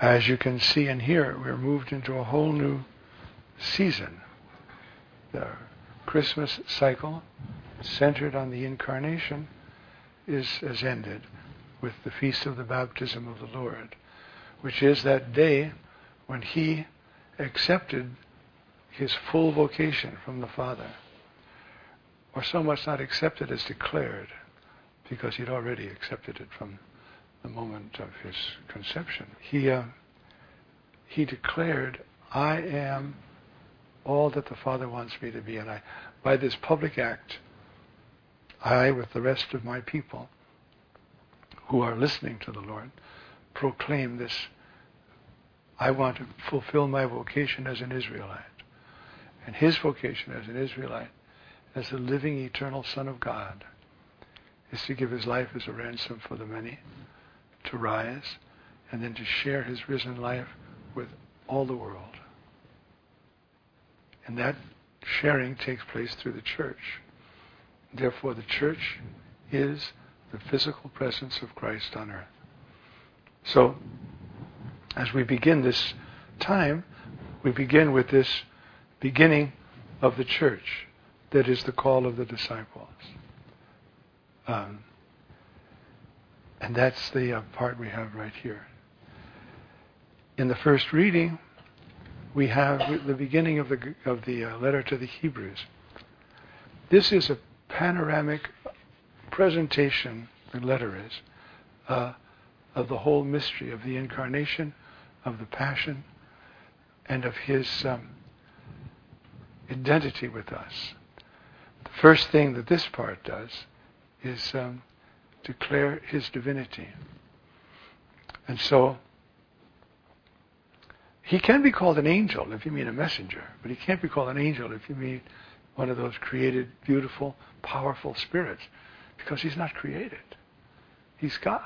As you can see and hear, we're moved into a whole new season. The Christmas cycle, centered on the Incarnation, has ended with the Feast of the Baptism of the Lord, which is that day when He accepted His full vocation from the Father. Or so much not accepted as declared, because He'd already accepted it from the moment of His conception. He declared, I am all that the Father wants me to be. And by this public act, I, with the rest of my people who are listening to the Lord, proclaim this. I want to fulfill my vocation as an Israelite. And His vocation as an Israelite, as the living eternal Son of God, is to give His life as a ransom for the many, to rise, and then to share His risen life with all the world. And that sharing takes place through the church. Therefore, the church is the physical presence of Christ on earth. So, as we begin this time, we begin with this beginning of the church that is the call of the disciples. And that's the part we have right here. In the first reading, we have the beginning of the letter to the Hebrews. This is a panoramic presentation, the letter is, of the whole mystery of the Incarnation, of the Passion, and of His identity with us. The first thing that this part does is declare His divinity. And so, He can be called an angel if you mean a messenger, but He can't be called an angel if you mean one of those created, beautiful, powerful spirits, because He's not created. He's God.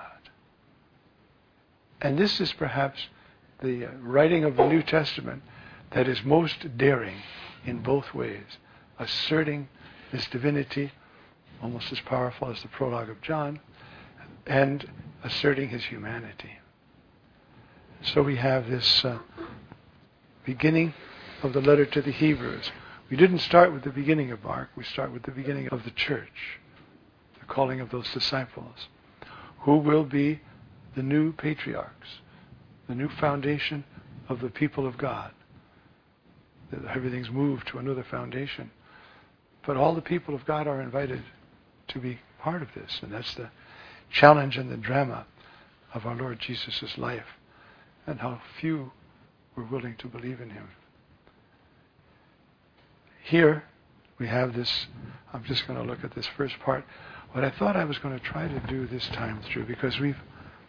And this is perhaps the writing of the New Testament that is most daring in both ways, asserting His divinity, almost as powerful as the prologue of John, and asserting His humanity. So we have this beginning of the letter to the Hebrews. We didn't start with the beginning of Mark, we start with the beginning of the church, the calling of those disciples, who will be the new patriarchs, the new foundation of the people of God. Everything's moved to another foundation. But all the people of God are invited to be part of this, and that's the challenge and the drama of our Lord Jesus' life, and how few were willing to believe in Him. Here we have this. I'm just going to look at this first part. What I thought I was going to try to do this time through, because we've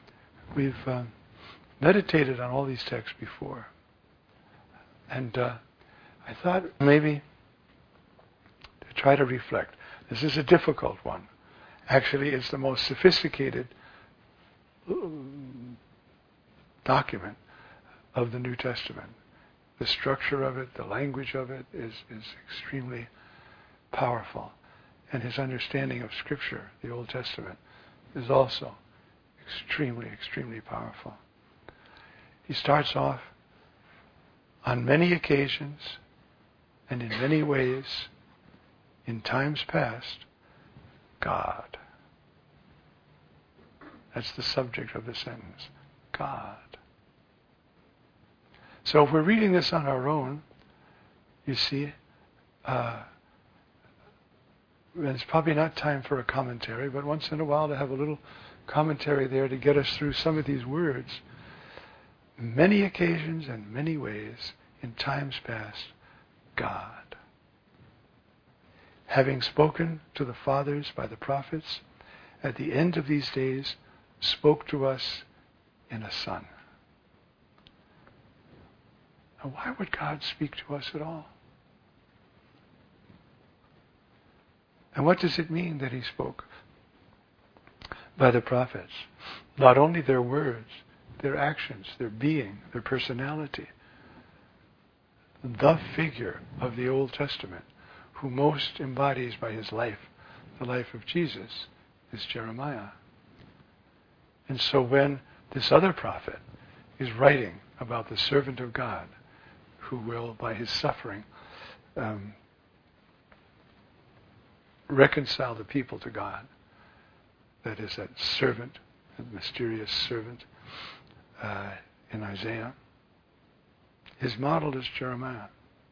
meditated on all these texts before, and I thought maybe to try to reflect. This is a difficult one. Actually, it's the most sophisticated document of the New Testament. The structure of it, the language of it is extremely powerful. And his understanding of Scripture, the Old Testament, is also extremely, extremely powerful. He starts off, on many occasions and in many ways, in times past, God. That's the subject of the sentence. God. So if we're reading this on our own, you see, it's probably not time for a commentary, but once in a while to have a little commentary there to get us through some of these words. Many occasions and many ways, in times past, God. Having spoken to the fathers by the prophets, at the end of these days, spoke to us in a Son. Now, why would God speak to us at all? And what does it mean that He spoke by the prophets? Not only their words, their actions, their being, their personality. The figure of the Old Testament, who most embodies by his life the life of Jesus, is Jeremiah. And so when this other prophet is writing about the servant of God who will, by his suffering, reconcile the people to God. That is that servant, that mysterious servant in Isaiah. His model is Jeremiah.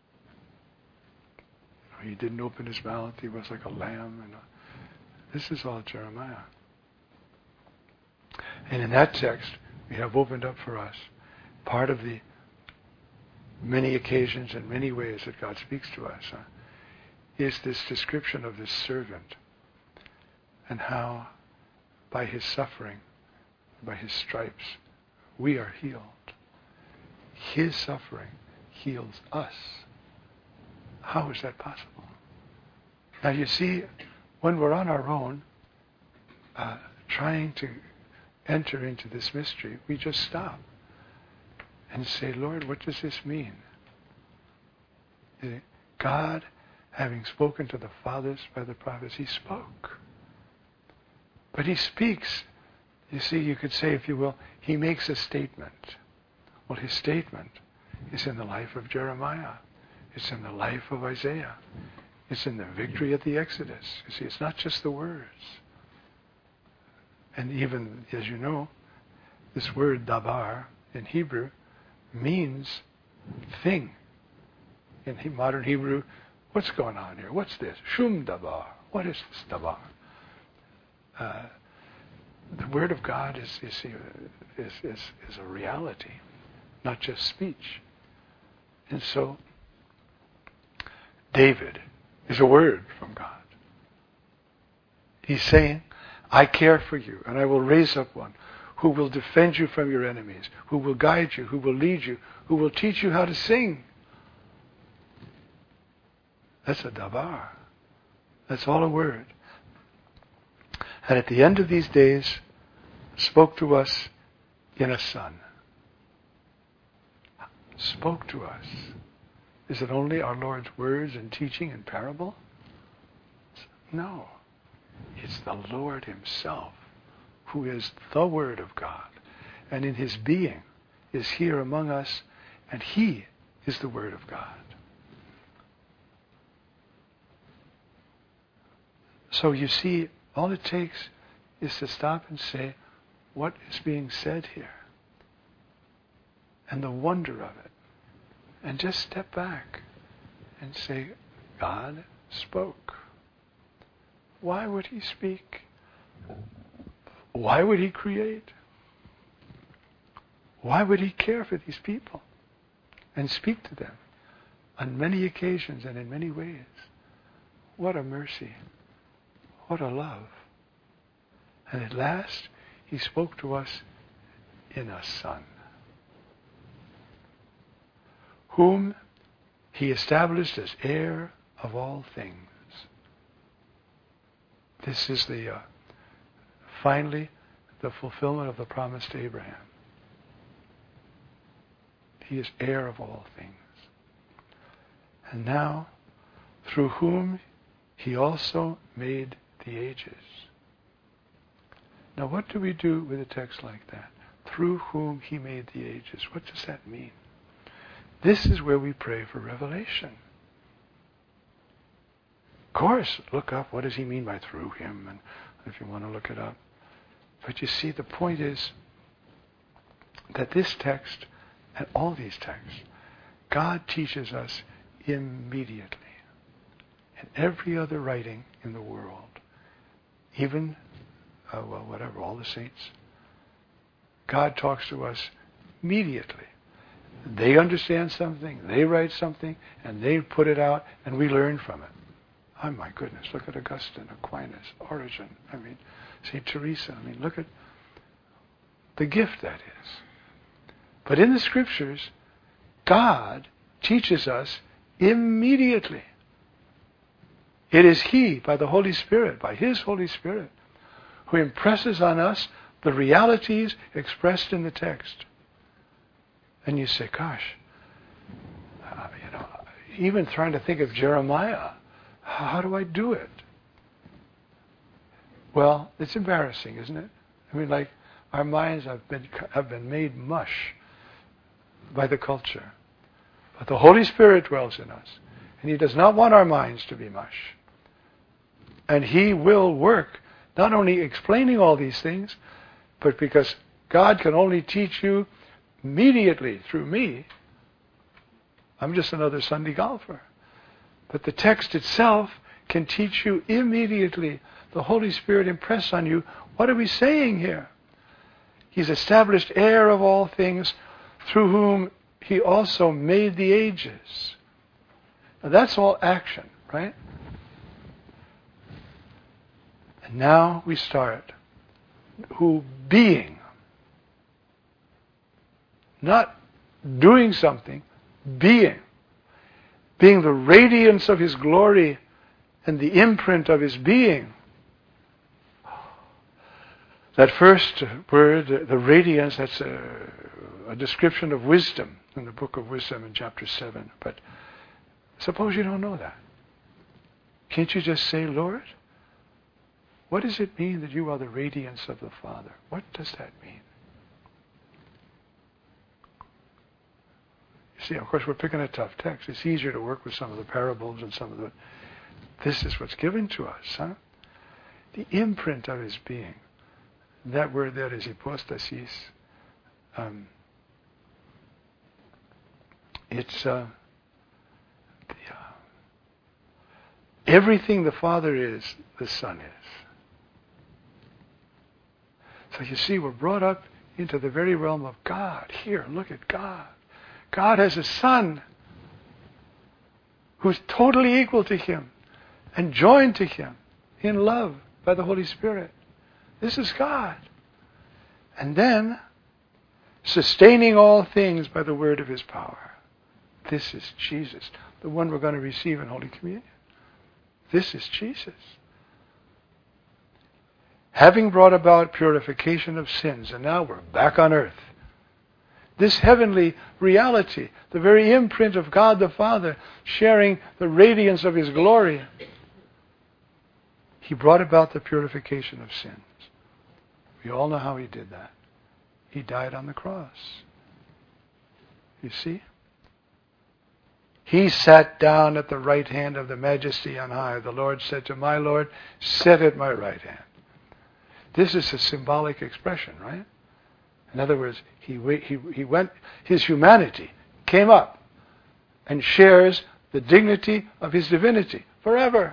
He didn't open his mouth. He was like a lamb. This is all Jeremiah. And in that text, we have opened up for us part of the many occasions and many ways that God speaks to us is this description of this servant and how by his suffering, by his stripes, we are healed. His suffering heals us. How is that possible? Now you see, when we're on our own, trying to enter into this mystery, we just stop and say, Lord, what does this mean? God, having spoken to the fathers by the prophets, he spoke. But he speaks. You see, you could say, if you will, he makes a statement. Well, his statement is in the life of Jeremiah. It's in the life of Isaiah. It's in the victory at the Exodus. You see, it's not just the words. And even, as you know, this word dabar in Hebrew means thing. In modern Hebrew, what's going on here? What's this? Shum dabar. What is this dabar? The Word of God is a reality, not just speech. And so, David is a word from God. He's saying, I care for you, and I will raise up one who will defend you from your enemies, who will guide you, who will lead you, who will teach you how to sing. That's a dabar. That's all a word. And at the end of these days, spoke to us in a son. Spoke to us. Is it only our Lord's words and teaching and parable? No. It's the Lord himself who is the Word of God. And in his being is here among us, and he is the Word of God. So you see, all it takes is to stop and say, what is being said here? And the wonder of it. And just step back and say, God spoke. Why would he speak? Why would he create? Why would he care for these people and speak to them on many occasions and in many ways? What a mercy. What a love. And at last, he spoke to us in a Son, whom he established as heir of all things. This is finally the fulfillment of the promise to Abraham. He is heir of all things. And now, through whom he also made the ages. Now, what do we do with a text like that? Through whom he made the ages. What does that mean? This is where we pray for revelation. Of course, look up what does he mean by through him, and if you want to look it up. But you see, the point is that this text and all these texts, God teaches us immediately. In every other writing in the world, even, all the saints, God talks to us immediately. They understand something, they write something, and they put it out, and we learn from it. Oh my goodness, look at Augustine, Aquinas, Origen, St. Teresa. Look at the gift that is. But in the Scriptures, God teaches us immediately. It is he, by the Holy Spirit, by his Holy Spirit, who impresses on us the realities expressed in the text. And you say, gosh, even trying to think of Jeremiah, how do I do it? Well, it's embarrassing, isn't it? Our minds have been made mush by the culture. But the Holy Spirit dwells in us. And He does not want our minds to be mush. And He will work, not only explaining all these things, but because God can only teach you immediately through me. I'm just another Sunday golfer. But the text itself can teach you immediately. The Holy Spirit impress on you, what are we saying here? He's established heir of all things, through whom He also made the ages. Now that's all action, right? And now we start. Who being, not doing something, being the radiance of His glory and the imprint of His being. That first word, the radiance, that's a description of wisdom in the book of Wisdom in chapter 7. But suppose you don't know that. Can't you just say, Lord, what does it mean that you are the radiance of the Father? What does that mean? You see, of course, we're picking a tough text. It's easier to work with some of the parables and some of the... This is what's given to us, huh? The imprint of His being. That word there is hypostasis. It's everything the Father is, the Son is. So you see, we're brought up into the very realm of God. Here, look at God. God has a Son who's totally equal to Him and joined to Him in love by the Holy Spirit. This is God. And then, sustaining all things by the word of His power. This is Jesus, the one we're going to receive in Holy Communion. This is Jesus. Having brought about purification of sins, and now we're back on earth. This heavenly reality, the very imprint of God the Father, sharing the radiance of His glory. He brought about the purification of sins. We all know how He did that. He died on the cross. You see? He sat down at the right hand of the Majesty on high. The Lord said to my Lord, sit at my right hand. This is a symbolic expression, right? In other words, he went, His humanity came up and shares the dignity of His divinity forever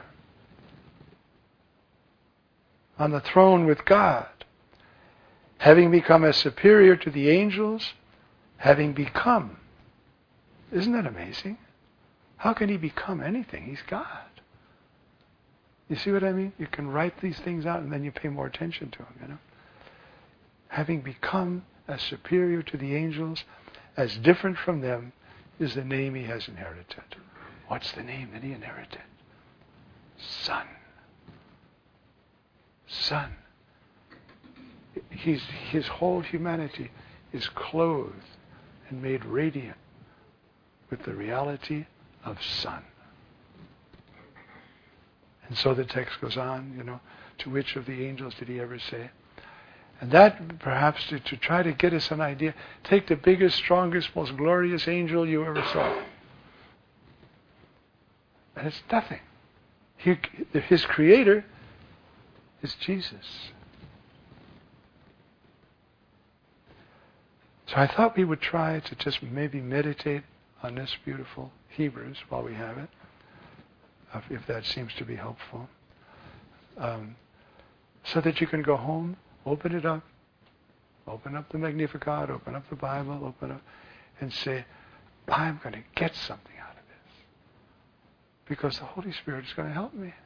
on the throne with God. Having become as superior to the angels, having become. Isn't that amazing? How can He become anything? He's God. You see what I mean? You can write these things out and then you pay more attention to them, you know. Having become as superior to the angels, as different from them, is the name He has inherited. What's the name that He inherited? Son. Son. His whole humanity is clothed and made radiant with the reality of Son. And so the text goes on, you know, to which of the angels did He ever say? And that, perhaps, to try to get us an idea, take the biggest, strongest, most glorious angel you ever saw. And it's nothing. His creator is Jesus. So I thought we would try to just maybe meditate on this beautiful Hebrews while we have it, if that seems to be helpful. So that you can go home, open it up, open up the Magnificat, open up the Bible, open up, and say, I'm going to get something out of this. Because the Holy Spirit is going to help me.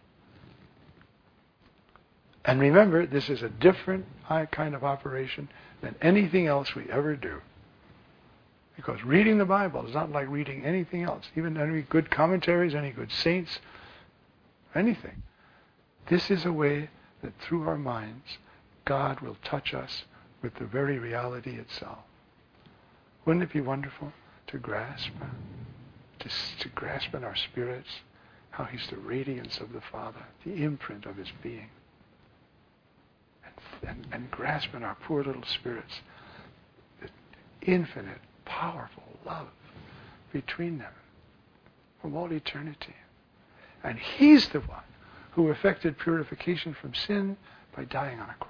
And remember, this is a different kind of operation than anything else we ever do. Because reading the Bible is not like reading anything else, even any good commentaries, any good saints, anything. This is a way that through our minds, God will touch us with the very reality itself. Wouldn't it be wonderful to grasp, to grasp in our spirits how He's the radiance of the Father, the imprint of His being, and grasp in our poor little spirits the infinite powerful love between them from all eternity. And He's the one who effected purification from sin by dying on a cross.